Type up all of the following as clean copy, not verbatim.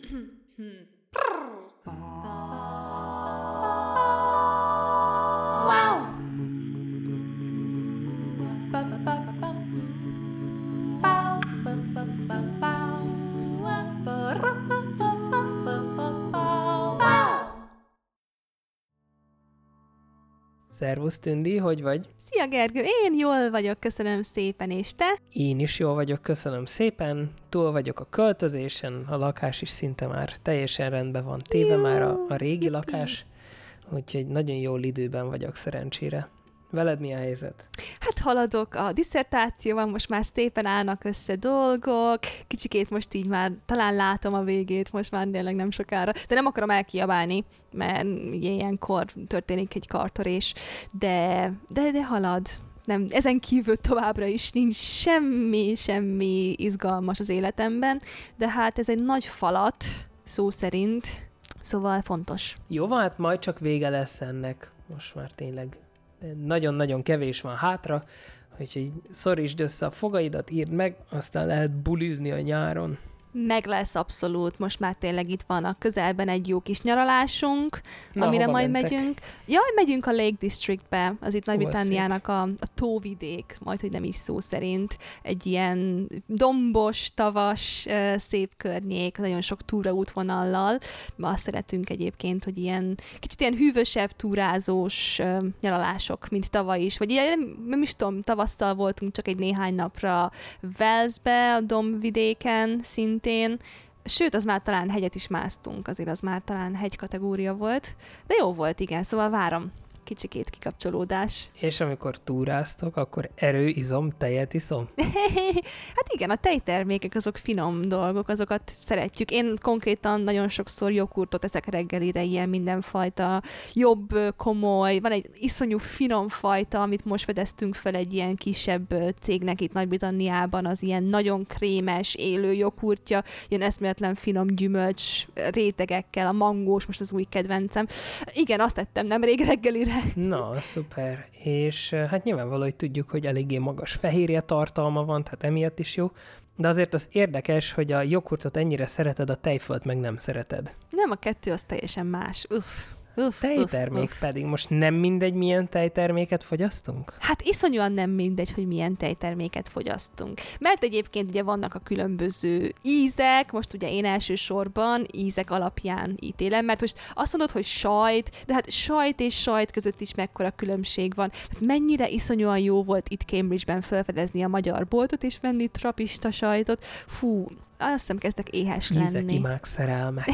Szervusz, Tündi, hogy vagy? Szia, Gergő, én jól vagyok, köszönöm szépen, és te? Én is jól vagyok, köszönöm szépen. Túl vagyok a költözésen, a lakás is szinte már teljesen rendben van téve, már a régi lakás, úgyhogy nagyon jól időben vagyok szerencsére. Veled mi a helyzet? Hát haladok a disszertációban, most már szépen állnak össze dolgok, kicsikét most így már talán látom a végét, most már tényleg nem sokára, de nem akarom elkiabálni, mert ilyenkor történik egy kartörés, de halad. Nem, ezen kívül továbbra is nincs semmi izgalmas az életemben, de hát ez egy nagy falat, szó szerint, szóval fontos. Jó, hát majd csak vége lesz ennek, most már tényleg nagyon-nagyon kevés van hátra, úgyhogy szorítsd össze a fogaidat, írd meg, aztán lehet bulizni a nyáron. Meg lesz abszolút, most már tényleg itt van a közelben egy jó kis nyaralásunk, amire majd megyünk. Jaj, megyünk a Lake Districtbe, az itt Nagy-Britanniának a tóvidék, majd hogy nem is szó szerint, egy ilyen dombos, tavas, szép környék, nagyon sok túraútvonallal. Azt szeretünk egyébként, hogy kicsit ilyen hűvösebb, túrázós nyaralások, mint tavaly is, vagy ilyen, nem is tudom, tavasszal voltunk csak egy néhány napra Walesbe, a dombvidéken szintén, sőt, az már talán hegyet is másztunk, azért az már talán hegy kategória volt, de jó volt, igen, szóval várom kicsikét kikapcsolódás. És amikor túráztok, akkor izom, tejet iszom? Hát igen, a tejtermékek azok finom dolgok, azokat szeretjük. Én konkrétan nagyon sokszor joghurtot eszek reggelire, ilyen mindenfajta jobb, komoly, van egy iszonyú finom fajta, amit most fedeztünk fel egy ilyen kisebb cégnek itt Nagy-Britanniában, az ilyen nagyon krémes, élő joghurtja, ilyen eszméletlen finom gyümölcs rétegekkel, a mangós, most az új kedvencem. Igen, azt tettem nemrég reggelire. Na, szuper. És hát nyilvánvaló, hogy tudjuk, hogy eléggé magas fehérje tartalma van, tehát emiatt is jó. De azért az érdekes, hogy a joghurtot ennyire szereted, a tejfölt meg nem szereted. Nem, a kettő az teljesen más. Tejtermék pedig. Most nem mindegy, milyen tejterméket fogyasztunk? Hát iszonyúan nem mindegy, hogy milyen tejterméket fogyasztunk. Mert egyébként ugye vannak a különböző ízek, most ugye én elsősorban ízek alapján ítélem, mert most azt mondod, hogy sajt, de hát sajt és sajt között is mekkora különbség van. Hát mennyire iszonyúan jó volt itt Cambridge-ben felfedezni a magyar boltot és venni trapista sajtot. Fú, azt hiszem kezdek éhes lenni. Ízek, imák, szerelmek.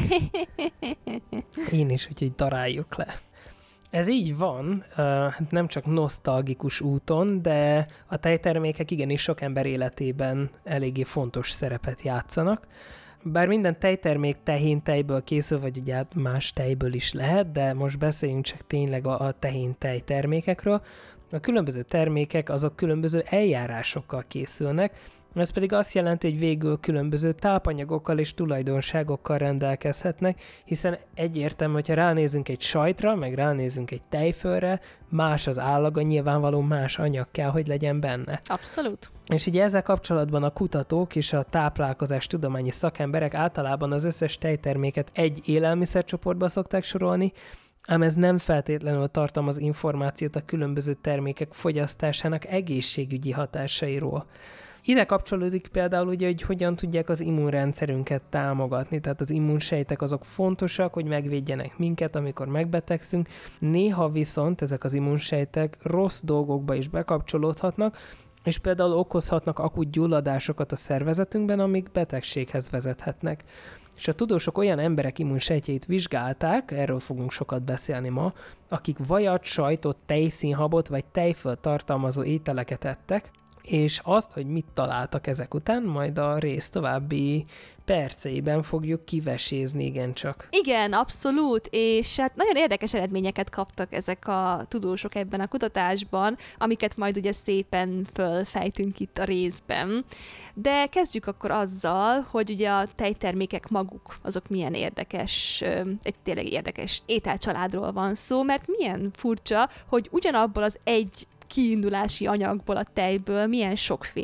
Én is, úgyhogy daráljuk le. Ez így van, nem csak nosztalgikus úton, de a tejtermékek igenis sok ember életében eléggé fontos szerepet játszanak. Bár minden tejtermék tehéntejből készül, vagy ugye más tejből is lehet, de most beszéljünk csak tényleg a tehéntej termékekről. A különböző termékek azok különböző eljárásokkal készülnek, ez pedig azt jelenti, hogy végül különböző tápanyagokkal és tulajdonságokkal rendelkezhetnek, hiszen egyértelmű, hogyha ránézünk egy sajtra, meg ránézünk egy tejfölre, más az állaga, nyilvánvaló más anyag kell, hogy legyen benne. Abszolút. És így ezzel kapcsolatban a kutatók és a táplálkozás tudományi szakemberek általában az összes tejterméket egy élelmiszercsoportba szokták sorolni, ám ez nem feltétlenül tartalmaz információt a különböző termékek fogyasztásának egészségügyi hatásairól. Ide kapcsolódik például ugye, hogy hogyan tudják az immunrendszerünket támogatni, tehát az immunsejtek azok fontosak, hogy megvédjenek minket, amikor megbetegszünk. Néha viszont ezek az immunsejtek rossz dolgokba is bekapcsolódhatnak, és például okozhatnak akut gyulladásokat a szervezetünkben, amik betegséghez vezethetnek. És a tudósok olyan emberek immunsejtjeit vizsgálták, erről fogunk sokat beszélni ma, akik vajat, sajtot, tejszínhabot vagy tejfölt tartalmazó ételeket ettek, és azt, hogy mit találtak ezek után, majd a rész további perceiben fogjuk kivesézni, igencsak. Igen, abszolút, és hát nagyon érdekes eredményeket kaptak ezek a tudósok ebben a kutatásban, amiket majd ugye szépen fölfejtünk itt a részben. De kezdjük akkor azzal, hogy ugye a tejtermékek maguk, azok milyen érdekes, egy tényleg érdekes ételcsaládról van szó, mert milyen furcsa, hogy ugyanabból az egy kiindulási anyagból, a tejből milyen sokféle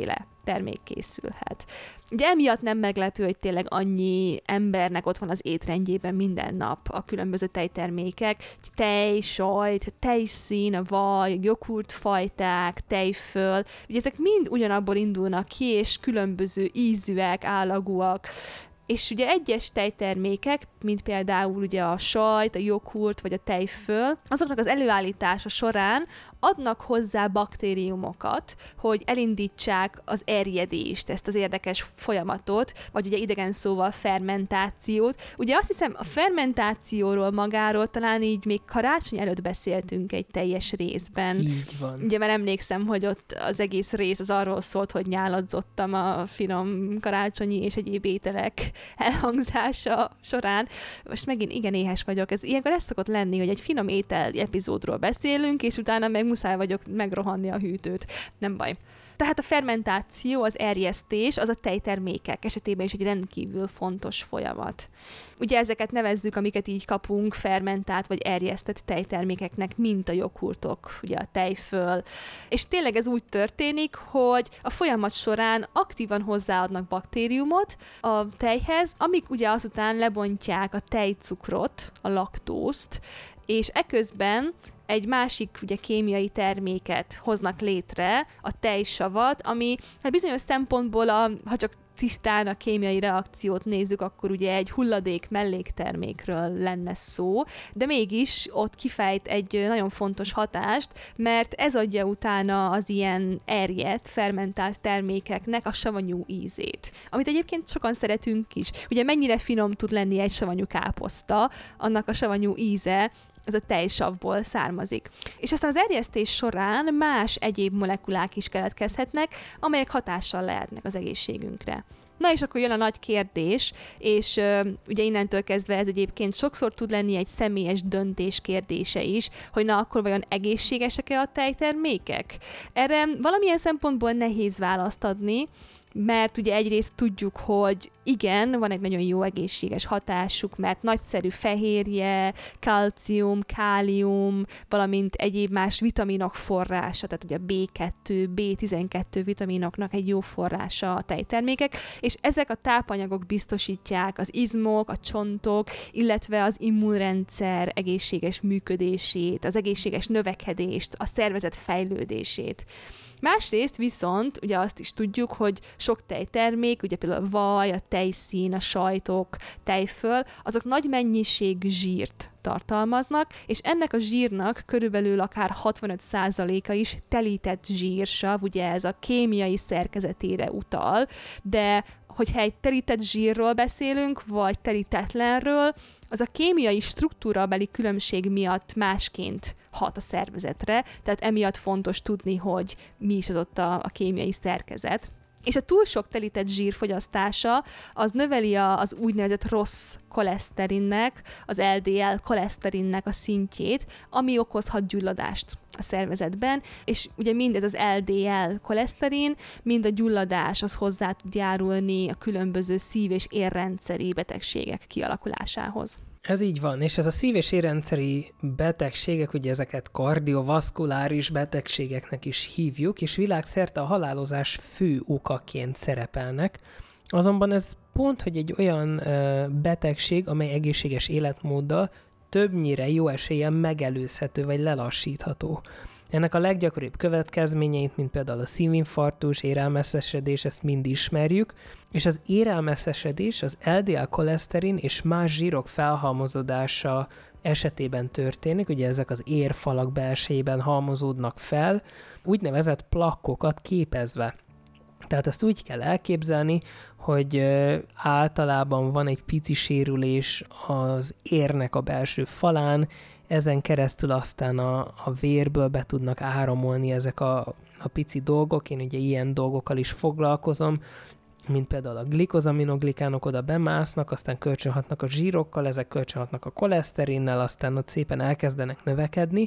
termék készülhet. Ugye emiatt nem meglepő, hogy tényleg annyi embernek ott van az étrendjében minden nap a különböző tejtermékek, tej, sajt, tejszín, vaj, joghurtfajták, tejföl, ugye ezek mind ugyanabból indulnak ki, és különböző ízűek, állagúak, és ugye egyes tejtermékek, mint például ugye a sajt, a joghurt vagy a tejföl, azoknak az előállítása során adnak hozzá baktériumokat, hogy elindítsák az erjedést, ezt az érdekes folyamatot, vagy ugye idegen szóval fermentációt. Ugye azt hiszem, a fermentációról magáról talán így még karácsony előtt beszéltünk egy teljes részben. Így van. Ugye már emlékszem, hogy ott az egész rész az arról szólt, hogy nyáladzottam a finom karácsonyi és egyéb ételek elhangzása során. Most megint igen éhes vagyok. Ilyenkor ez szokott lenni, hogy egy finom étel epizódról beszélünk, és utána meg muszáj vagyok megrohanni a hűtőt. Nem baj. Tehát a fermentáció, az erjesztés, az a tejtermékek esetében is egy rendkívül fontos folyamat. Ugye ezeket nevezzük, amiket így kapunk, fermentált vagy erjesztett tejtermékeknek, mint a joghurtok, ugye a tejföl. És tényleg ez úgy történik, hogy a folyamat során aktívan hozzáadnak baktériumot a tejhez, amik ugye azután lebontják a tejcukrot, a laktózt, és eközben egy másik ugye kémiai terméket hoznak létre, a tejsavat, ami hát bizonyos szempontból, ha csak tisztán a kémiai reakciót nézzük, akkor ugye egy hulladék melléktermékről lenne szó, de mégis ott kifejt egy nagyon fontos hatást, mert ez adja utána az ilyen erjedt, fermentált termékeknek a savanyú ízét, amit egyébként sokan szeretünk is. Ugye mennyire finom tud lenni egy savanyú káposzta, annak a savanyú íze az a tejsavból származik. És aztán az erjesztés során más egyéb molekulák is keletkezhetnek, amelyek hatással lehetnek az egészségünkre. Na és akkor jön a nagy kérdés, és ugye innentől kezdve ez egyébként sokszor tud lenni egy személyes döntés kérdése is, hogy na akkor vajon egészségesek-e a tejtermékek? Erre valamilyen szempontból nehéz választ adni, mert ugye egyrészt tudjuk, hogy igen, van egy nagyon jó egészséges hatásuk, mert nagyszerű fehérje, kalcium, kálium, valamint egyéb más vitaminok forrása, tehát ugye a B2, B12 vitaminoknak egy jó forrása a tejtermékek, és ezek a tápanyagok biztosítják az izmok, a csontok, illetve az immunrendszer egészséges működését, az egészséges növekedést, a szervezet fejlődését. Másrészt viszont ugye azt is tudjuk, hogy sok tejtermék, ugye például a vaj, a tejszín, a sajtok, tejföl, azok nagy mennyiségű zsírt tartalmaznak, és ennek a zsírnak körülbelül akár 65%-a is telített zsírsav, ugye ez a kémiai szerkezetére utal, de hogyha egy telített zsírról beszélünk, vagy telítetlenről, az a kémiai struktúrabeli különbség miatt másként hat a szervezetre, tehát emiatt fontos tudni, hogy mi is az ott a kémiai szerkezet. És a túl sok telített zsír fogyasztása az növeli az úgynevezett rossz koleszterinnek, az LDL koleszterinnek a szintjét, ami okozhat gyulladást a szervezetben, és ugye mindez az LDL koleszterin, mind a gyulladás az hozzá tud járulni a különböző szív- és érrendszeri betegségek kialakulásához. Ez így van, és ez a szív- és érrendszeri betegségek, ugye ezeket kardiovaszkuláris betegségeknek is hívjuk, és világszerte a halálozás fő okaként szerepelnek. Azonban ez pont, hogy egy olyan betegség, amely egészséges életmóddal többnyire jó eséllyel megelőzhető vagy lelassítható. Ennek a leggyakoribb következményeit, mint például a szívinfarktus, érelmeszesedés, ezt mind ismerjük, és az érelmeszesedés az LDL koleszterin és más zsírok felhalmozódása esetében történik, ugye ezek az érfalak belsejében halmozódnak fel, úgynevezett plakkokat képezve. Tehát ezt úgy kell elképzelni, hogy általában van egy pici sérülés az érnek a belső falán, ezen keresztül aztán a vérből be tudnak áramolni ezek a pici dolgok. Én ugye ilyen dolgokkal is foglalkozom, mint például a glikozaminoglikánok oda bemásznak, aztán kölcsönhatnak a zsírokkal, ezek kölcsönhatnak a koleszterinnel, aztán ott szépen elkezdenek növekedni,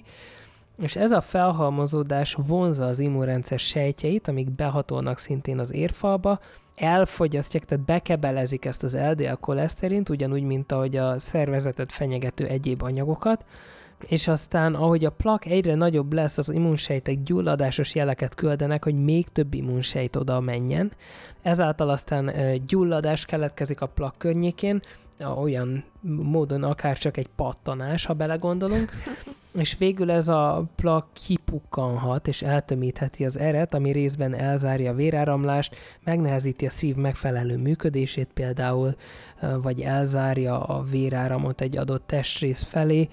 és ez a felhalmozódás vonzza az immunrendszer sejtjeit, amik behatolnak szintén az érfalba, elfogyasztják, tehát bekebelezik ezt az LDL koleszterint, ugyanúgy, mint ahogy a szervezetet fenyegető egyéb anyagokat, és aztán, ahogy a plak egyre nagyobb lesz, az immunsejtek gyulladásos jeleket küldenek, hogy még több immunsejt oda menjen. Ezáltal aztán gyulladás keletkezik a plak környékén, olyan módon akár csak egy pattanás, ha belegondolunk, és végül ez a plak kipukkanhat, és eltömítheti az eret, ami részben elzárja a véráramlást, megnehezíti a szív megfelelő működését például, vagy elzárja a véráramot egy adott testrész felé,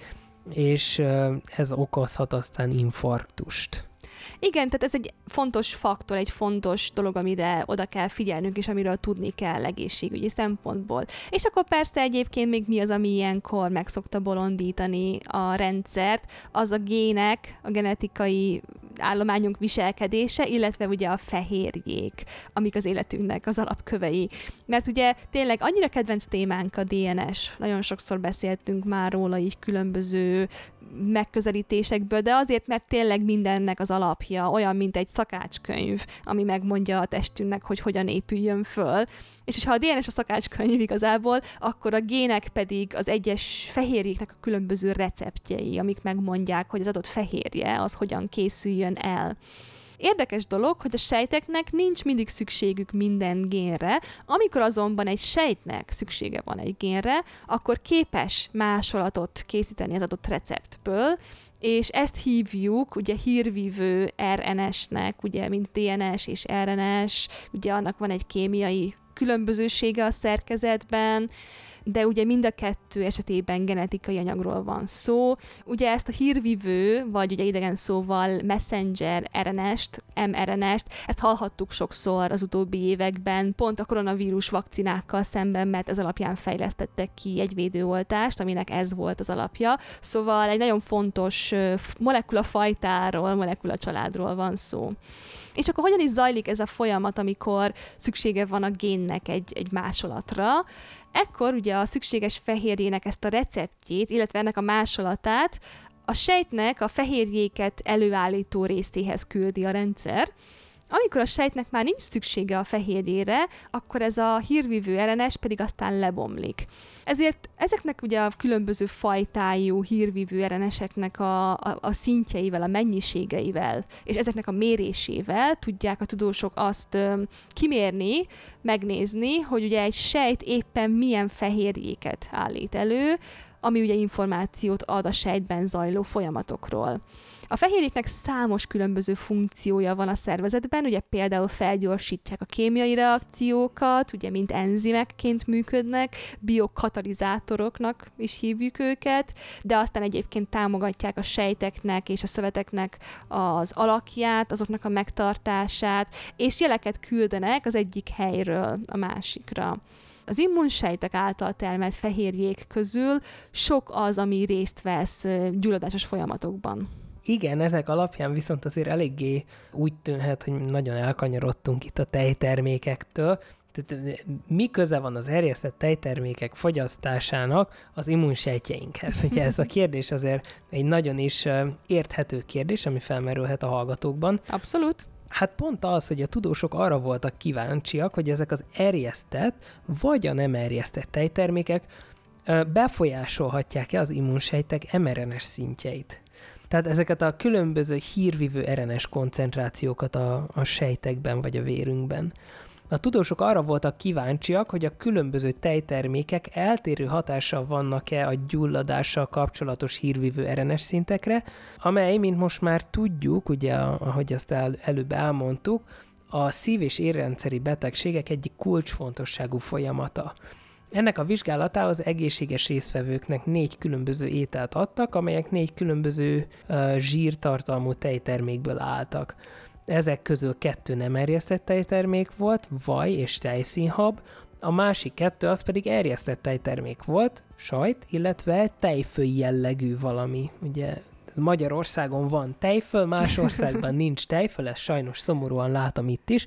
és ez okozhat aztán infarktust. Igen, tehát ez egy fontos faktor, egy fontos dolog, amire oda kell figyelnünk, és amiről tudni kell egészségügyi szempontból. És akkor persze egyébként még mi az, ami ilyenkor meg szokta bolondítani a rendszert, az a gének, a genetikai állományunk viselkedése, illetve ugye a fehérjék, amik az életünknek az alapkövei. Mert ugye tényleg annyira kedvenc témánk a DNS, nagyon sokszor beszéltünk már róla így különböző megközelítésekből, de azért, mert tényleg mindennek az alapja olyan, mint egy szakácskönyv, ami megmondja a testünknek, hogy hogyan épüljön föl. És ha a DNS a szakácskönyv igazából, akkor a gének pedig az egyes fehérjéknek a különböző receptjei, amik megmondják, hogy az adott fehérje az hogyan készüljön el. Érdekes dolog, hogy a sejteknek nincs mindig szükségük minden génre, amikor azonban egy sejtnek szüksége van egy génre, akkor képes másolatot készíteni az adott receptből, és ezt hívjuk ugye hírvívő RNS-nek, ugye mint DNS és RNS, ugye annak van egy kémiai különbözősége a szerkezetben, de ugye mind a kettő esetében genetikai anyagról van szó. Ugye ezt a hírvívő, vagy ugye idegen szóval messenger RNS-t, mRNS-t, ezt hallhattuk sokszor az utóbbi években, pont a koronavírus vakcinákkal szemben, mert ez alapján fejlesztettek ki egy védőoltást, aminek ez volt az alapja. Szóval egy nagyon fontos molekulafajtáról, molekulacsaládról van szó. És akkor hogyan is zajlik ez a folyamat, amikor szüksége van a génnek egy másolatra? Ekkor ugye a szükséges fehérjének ezt a receptjét, illetve ennek a másolatát a sejtnek a fehérjéket előállító részéhez küldi a rendszer. Amikor a sejtnek már nincs szüksége a fehérjére, akkor ez a hírvívő RNS pedig aztán lebomlik. Ezért ezeknek ugye a különböző fajtájú hírvívő RNS-eknek a szintjeivel, a mennyiségeivel, és ezeknek a mérésével tudják a tudósok azt kimérni, megnézni, hogy ugye egy sejt éppen milyen fehérjéket állít elő, ami ugye információt ad a sejtben zajló folyamatokról. A fehérjéknek számos különböző funkciója van a szervezetben, ugye például felgyorsítják a kémiai reakciókat, ugye mint enzimekként működnek, biokatalizátoroknak is hívjuk őket, de aztán egyébként támogatják a sejteknek és a szöveteknek az alakját, azoknak a megtartását, és jeleket küldenek az egyik helyről a másikra. Az immunsejtek által termelt fehérjék közül sok az, ami részt vesz gyulladásos folyamatokban. Igen, ezek alapján viszont azért eléggé úgy tűnhet, hogy nagyon elkanyarodtunk itt a tejtermékektől. Tehát mi köze van az erjesztett tejtermékek fogyasztásának az immunsejtjeinkhez? Ugye ez a kérdés azért egy nagyon is érthető kérdés, ami felmerülhet a hallgatókban. Abszolút. Hát pont az, hogy a tudósok arra voltak kíváncsiak, hogy ezek az erjesztett vagy a nem erjesztett tejtermékek befolyásolhatják-e az immunsejtek mRNS szintjeit. Tehát ezeket a különböző hírvívő RNS koncentrációkat a sejtekben vagy a vérünkben. A tudósok arra voltak kíváncsiak, hogy a különböző tejtermékek eltérő hatással vannak-e a gyulladással kapcsolatos hírvívő RNS szintekre, amely, mint most már tudjuk, ugye, ahogy azt előbb elmondtuk, a szív- és érrendszeri betegségek egyik kulcsfontosságú folyamata. Ennek a vizsgálatához egészséges résztvevőknek 4 különböző ételt adtak, amelyek 4 különböző zsírtartalmú tejtermékből álltak. Ezek közül 2 nem erjesztett tejtermék volt, vaj és tejszínhab, a másik 2 az pedig erjesztett tejtermék volt, sajt, illetve tejföl jellegű valami. Ugye Magyarországon van tejföl, más országban nincs tejföl, ezt sajnos szomorúan látom itt is,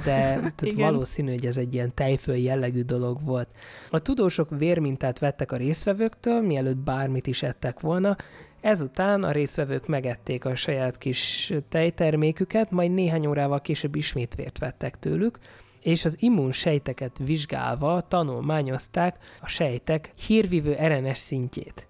de valószínű, hogy ez egy ilyen tejföl jellegű dolog volt. A tudósok vérmintát vettek a résztvevőktől, mielőtt bármit is ettek volna, ezután a résztvevők megették a saját kis tejterméküket, majd néhány órával később ismét vért vettek tőlük, és az immunsejteket vizsgálva tanulmányozták a sejtek hírvívő RNS szintjét.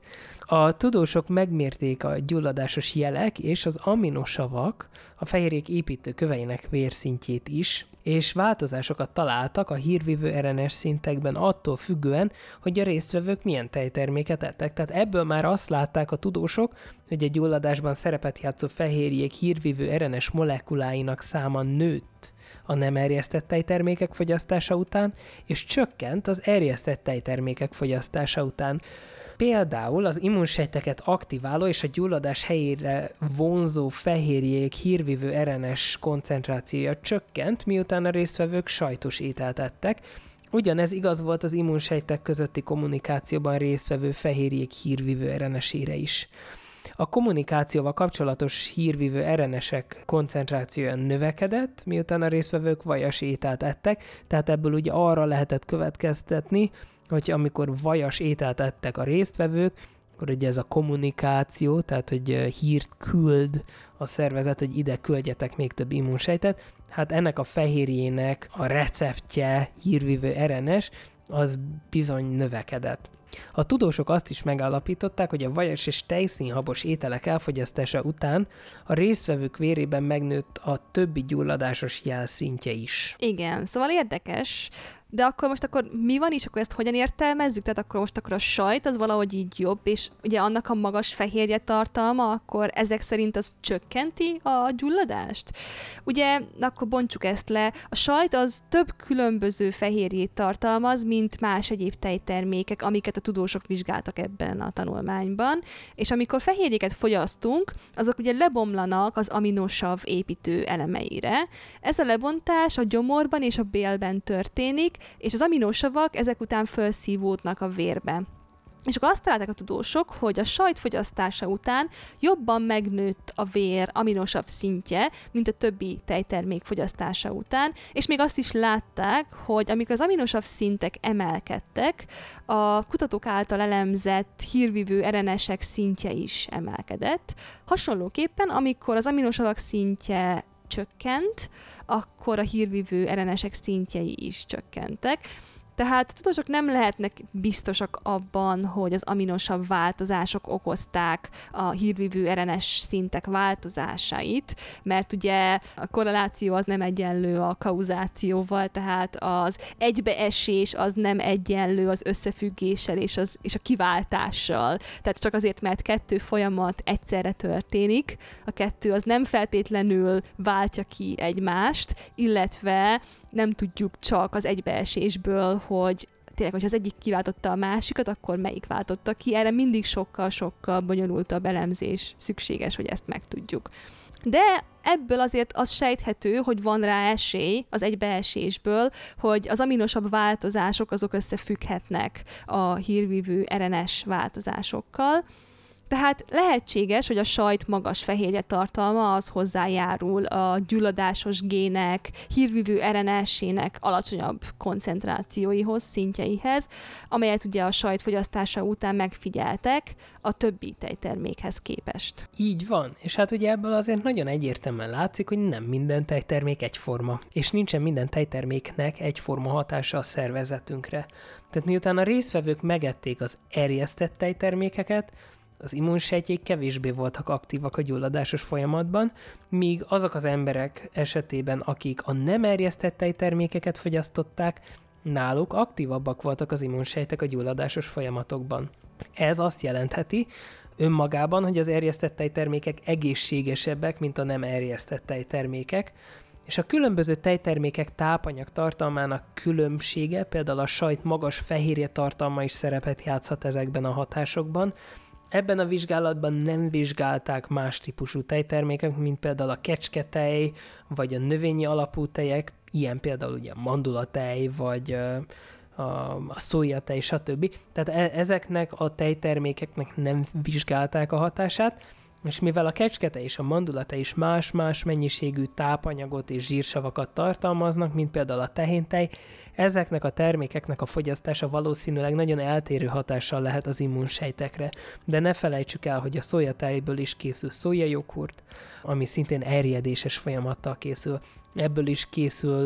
A tudósok megmérték a gyulladásos jelek és az aminosavak, a fehérjék építőköveinek vérszintjét is, és változásokat találtak a hírvívő RNS szintekben attól függően, hogy a résztvevők milyen tejterméket ettek. Tehát ebből már azt látták a tudósok, hogy a gyulladásban szerepet játszó fehérjék hírvívő RNS molekuláinak száma nőtt a nem erjesztett tejtermékek fogyasztása után, és csökkent az erjesztett tejtermékek fogyasztása után. Például az immunsejteket aktiváló és a gyulladás helyére vonzó fehérjék hírvívő RNS koncentrációja csökkent, miután a résztvevők sajtos ételt ettek. Ugyanez igaz volt az immunsejtek közötti kommunikációban résztvevő fehérjék hírvívő RNS-ére is. A kommunikációval kapcsolatos hírvívő RNS-ek koncentrációja növekedett, miután a résztvevők vajas ételt ettek, tehát ebből ugye arra lehetett következtetni, hogy amikor vajas ételt ettek a résztvevők, akkor ugye ez a kommunikáció, tehát hogy hírt küld a szervezet, hogy ide küldjetek még több immunsejtet, hát ennek a fehérjének a receptje, hírvívő RNS, az bizony növekedett. A tudósok azt is megállapították, hogy a vajas és tejszínhabos ételek elfogyasztása után a résztvevők vérében megnőtt a többi gyulladásos jel szintje is. Igen, szóval érdekes. De akkor mi van is, akkor ezt hogyan értelmezzük? Tehát akkor a sajt az valahogy így jobb, és ugye annak a magas fehérje tartalma, akkor ezek szerint az csökkenti a gyulladást? Ugye, akkor bontsuk ezt le. A sajt az több különböző fehérjét tartalmaz, mint más egyéb tejtermékek, amiket a tudósok vizsgáltak ebben a tanulmányban. És amikor fehérjéket fogyasztunk, azok ugye lebomlanak az aminosav építő elemeire. Ez a lebontás a gyomorban és a bélben történik, és az aminosavak ezek után felszívódnak a vérbe. És akkor azt találták a tudósok, hogy a sajt fogyasztása után jobban megnőtt a vér aminosav szintje, mint a többi tejtermék fogyasztása után, és még azt is látták, hogy amikor az aminosav szintek emelkedtek, a kutatók által elemzett hírvívő RNS-ek szintje is emelkedett. Hasonlóképpen, amikor az aminosavak szintje csökkent, akkor a hírvívő RNS-ek szintjei is csökkentek. Tehát a tudósok nem lehetnek biztosak abban, hogy az aminosav változások okozták a hírvívő RNS szintek változásait, mert ugye a korreláció az nem egyenlő a kauzációval, tehát az egybeesés az nem egyenlő az összefüggéssel és a kiváltással. Tehát csak azért, mert kettő folyamat egyszerre történik, a kettő az nem feltétlenül váltja ki egymást, illetve nem tudjuk csak az egybeesésből, hogy tényleg, hogyha az egyik kiváltotta a másikat, akkor melyik váltotta ki. Erre mindig sokkal-sokkal bonyolultabb elemzés szükséges, hogy ezt megtudjuk. De ebből azért az sejthető, hogy van rá esély az egybeesésből, hogy az aminosabb változások azok összefügghetnek a hírvívő RNS változásokkal. Tehát lehetséges, hogy a sajt magas fehérje tartalma az hozzájárul a gyulladásos gének, hírvívő RNS-ének alacsonyabb koncentrációihoz, szintjeihez, amelyet ugye a sajt fogyasztása után megfigyeltek a többi tejtermékhez képest. Így van, és hát ugye ebből azért nagyon egyértelműen látszik, hogy nem minden tejtermék egyforma, és nincsen minden tejterméknek egyforma hatása a szervezetünkre. Tehát miután a résztvevők megették az erjesztett tejtermékeket, az immunsejtjék kevésbé voltak aktívak a gyulladásos folyamatban, míg azok az emberek esetében, akik a nem erjesztett tejtermékeket fogyasztották, náluk aktívabbak voltak az immunsejtek a gyulladásos folyamatokban. Ez azt jelentheti önmagában, hogy az erjesztett tejtermékek egészségesebbek, mint a nem erjesztett tejtermékek, és a különböző tejtermékek tápanyag tartalmának különbsége, például a sajt magas fehérje tartalma is szerepet játszhat ezekben a hatásokban. Ebben a vizsgálatban nem vizsgálták más típusú tejtermékek, mint például a kecsketej, vagy a növényi alapú tejek, ilyen például ugye a mandulatej, vagy a szójatej, stb. Tehát ezeknek a tejtermékeknek nem vizsgálták a hatását, és mivel a kecsketej és a mandulatej is más-más mennyiségű tápanyagot és zsírsavakat tartalmaznak, mint például a tehéntej, ezeknek a termékeknek a fogyasztása valószínűleg nagyon eltérő hatással lehet az immunsejtekre. De ne felejtsük el, hogy a szójatejből is készül szójajoghurt, ami szintén erjedéses folyamattal készül. Ebből is készül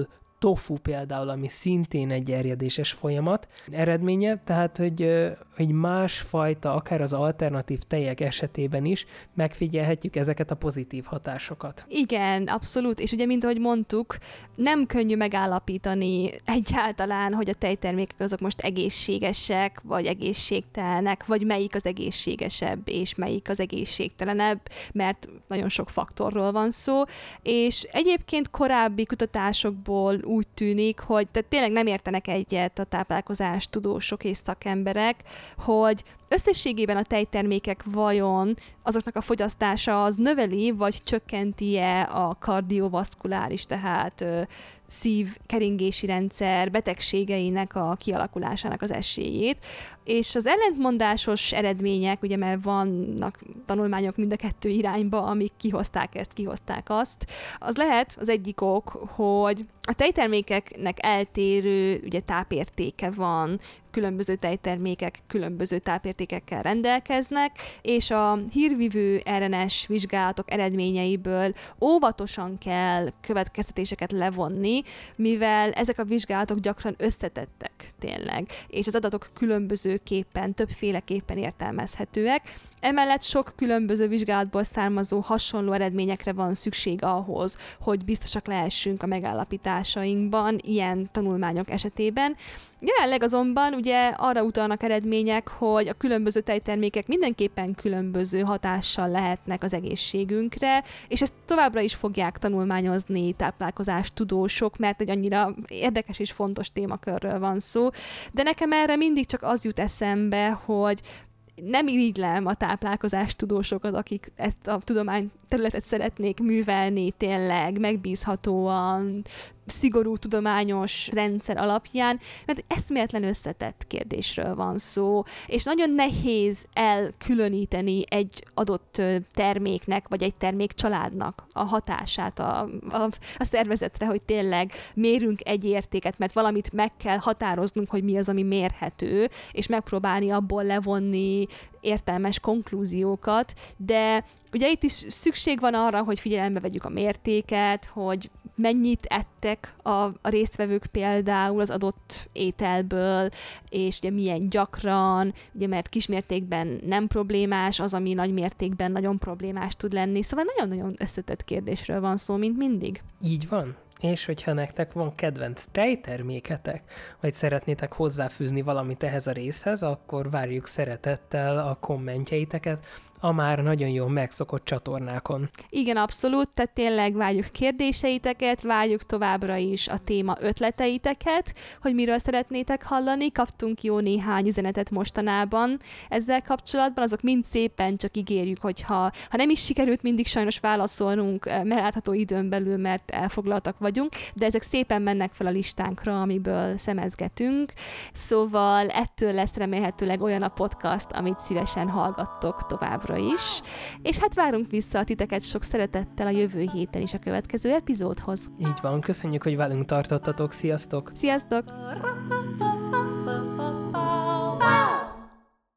tofu például, ami szintén egy erjedéses folyamat eredménye, tehát hogy másfajta, akár az alternatív tejek esetében is megfigyelhetjük ezeket a pozitív hatásokat. Igen, abszolút, és ugye, mint ahogy mondtuk, nem könnyű megállapítani egyáltalán, hogy a tejtermékek azok most egészségesek, vagy egészségtelenek, vagy melyik az egészségesebb, és melyik az egészségtelenebb, mert nagyon sok faktorról van szó, és egyébként korábbi kutatásokból úgy tűnik, hogy tehát tényleg nem értenek egyet a táplálkozás tudósok és szakemberek, hogy összességében a tejtermékek vajon azoknak a fogyasztása az növeli, vagy csökkenti-e a kardiovaszkuláris, tehát szív-keringési rendszer betegségeinek a kialakulásának az esélyét. És az ellentmondásos eredmények, ugye mert vannak tanulmányok mind a kettő irányba, amik kihozták ezt, kihozták azt, az lehet az egyik ok, hogy a tejtermékeknek eltérő ugye tápértéke van, különböző tejtermékek különböző tápértékekkel rendelkeznek, és a hírvivő RNS vizsgálatok eredményeiből óvatosan kell következtetéseket levonni, mivel ezek a vizsgálatok gyakran összetettek tényleg, és az adatok különbözőképpen, többféleképpen értelmezhetőek. Emellett sok különböző vizsgálatból származó hasonló eredményekre van szükség ahhoz, hogy biztosak lehessünk a megállapításainkban ilyen tanulmányok esetében. Jelenleg azonban ugye arra utalnak eredmények, hogy a különböző tejtermékek mindenképpen különböző hatással lehetnek az egészségünkre, és ezt továbbra is fogják tanulmányozni táplálkozás tudósok, mert egy annyira érdekes és fontos témakörről van szó. De nekem erre mindig csak az jut eszembe, hogy nem irigylem a táplálkozás tudósokat, akik ezt a tudományterületet szeretnék művelni tényleg megbízhatóan, szigorú tudományos rendszer alapján, mert eszméletlen összetett kérdésről van szó, és nagyon nehéz elkülöníteni egy adott terméknek, vagy egy termékcsaládnak a hatását a szervezetre, hogy tényleg mérünk egy értéket, mert valamit meg kell határoznunk, hogy mi az, ami mérhető, és megpróbálni abból levonni értelmes konklúziókat, de ugye itt is szükség van arra, hogy figyelembe vegyük a mértéket, hogy mennyit ettek a résztvevők például az adott ételből, és ugye milyen gyakran, ugye mert kismértékben nem problémás, az, ami nagy mértékben nagyon problémás tud lenni. Szóval nagyon-nagyon összetett kérdésről van szó, mint mindig. Így van. És hogyha nektek van kedvenc tejterméketek, vagy szeretnétek hozzáfűzni valamit ehhez a részhez, akkor várjuk szeretettel a kommentjeiteket a már nagyon jól megszokott csatornákon. Igen, abszolút, tehát tényleg várjuk kérdéseiteket, várjuk továbbra is a téma ötleteiteket, hogy miről szeretnétek hallani. Kaptunk jó néhány üzenetet mostanában ezzel kapcsolatban, azok mind szépen, csak ígérjük, hogy ha nem is sikerült mindig sajnos válaszolnunk belátható időn belül, mert elfoglaltak vagyunk, de ezek szépen mennek fel a listánkra, amiből szemezgetünk. Szóval ettől lesz remélhetőleg olyan a podcast, amit szívesen hallgattok továbbra is. És hát várunk vissza a titeket sok szeretettel a jövő héten is a következő epizódhoz. Így van, köszönjük, hogy velünk tartottatok, sziasztok! Sziasztok!